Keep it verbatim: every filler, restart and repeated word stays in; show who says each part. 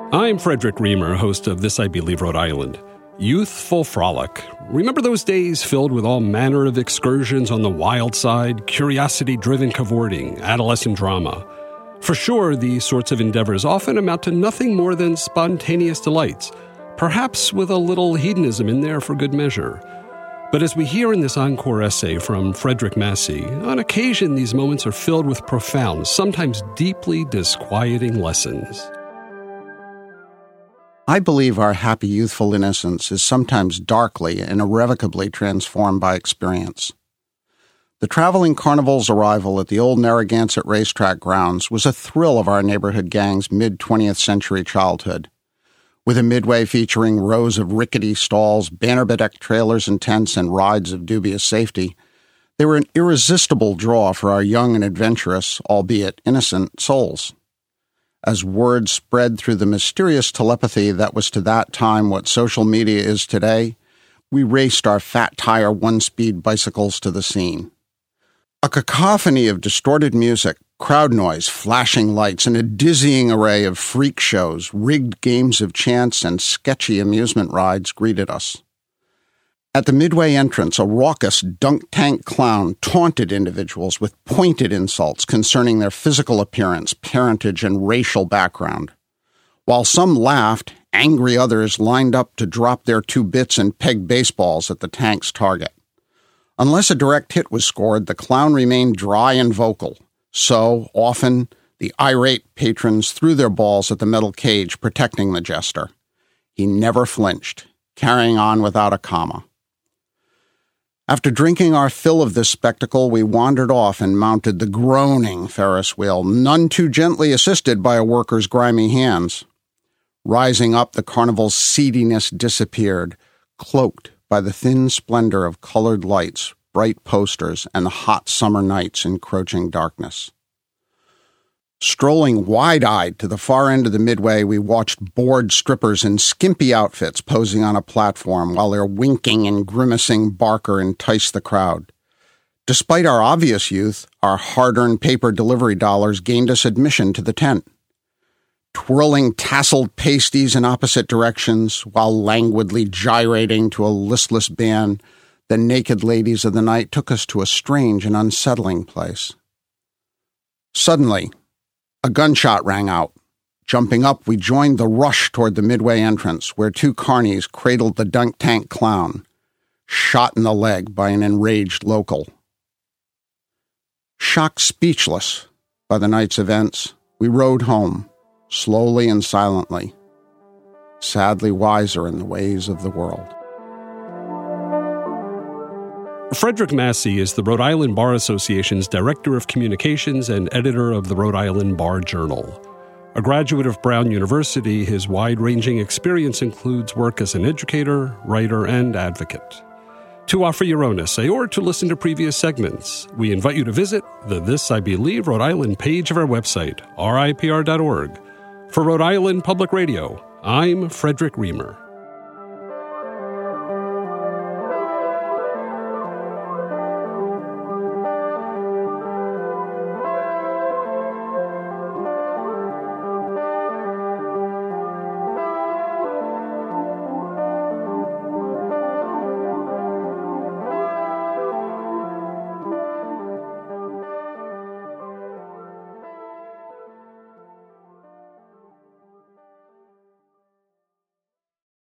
Speaker 1: I'm Frederick Reamer, host of This I Believe Rhode Island. Youthful frolic. Remember those days filled with all manner of excursions on the wild side, curiosity-driven cavorting, adolescent drama? For sure, these sorts of endeavors often amount to nothing more than spontaneous delights, perhaps with a little hedonism in there for good measure. But as we hear in this encore essay from Frederick Massey, on occasion these moments are filled with profound, sometimes deeply disquieting lessons.
Speaker 2: I believe our happy youthful innocence is sometimes darkly and irrevocably transformed by experience. The traveling carnival's arrival at the old Narragansett racetrack grounds was a thrill of our neighborhood gang's mid-twentieth century childhood. With a midway featuring rows of rickety stalls, banner-bedecked trailers and tents, and rides of dubious safety, they were an irresistible draw for our young and adventurous, albeit innocent, souls. As word spread through the mysterious telepathy that was to that time what social media is today, we raced our fat-tire one-speed bicycles to the scene. A cacophony of distorted music, crowd noise, flashing lights, and a dizzying array of freak shows, rigged games of chance, and sketchy amusement rides greeted us. At the midway entrance, a raucous dunk tank clown taunted individuals with pointed insults concerning their physical appearance, parentage, and racial background. While some laughed, angry others lined up to drop their two bits and peg baseballs at the tank's target. Unless a direct hit was scored, the clown remained dry and vocal. So, often, the irate patrons threw their balls at the metal cage protecting the jester. He never flinched, carrying on without a comma. After drinking our fill of this spectacle, we wandered off and mounted the groaning Ferris wheel, none too gently assisted by a worker's grimy hands. Rising up, the carnival's seediness disappeared, cloaked by the thin splendor of colored lights, bright posters, and the hot summer night's encroaching darkness. Strolling wide-eyed to the far end of the midway, we watched bored strippers in skimpy outfits posing on a platform while their winking and grimacing barker enticed the crowd. Despite our obvious youth, our hard-earned paper delivery dollars gained us admission to the tent. Twirling tasseled pasties in opposite directions while languidly gyrating to a listless band, the naked ladies of the night took us to a strange and unsettling place. Suddenly, a gunshot rang out. Jumping up, we joined the rush toward the midway entrance, where two carnies cradled the dunk tank clown, shot in the leg by an enraged local. Shocked speechless by the night's events, we rode home, slowly and silently, sadly wiser in the ways of the world.
Speaker 1: Frederick Massey is the Rhode Island Bar Association's Director of Communications and editor of the Rhode Island Bar Journal. A graduate of Brown University, his wide-ranging experience includes work as an educator, writer, and advocate. To offer your own essay or to listen to previous segments, we invite you to visit the This I Believe Rhode Island page of our website, R I P R dot org. For Rhode Island Public Radio, I'm Frederick Reamer.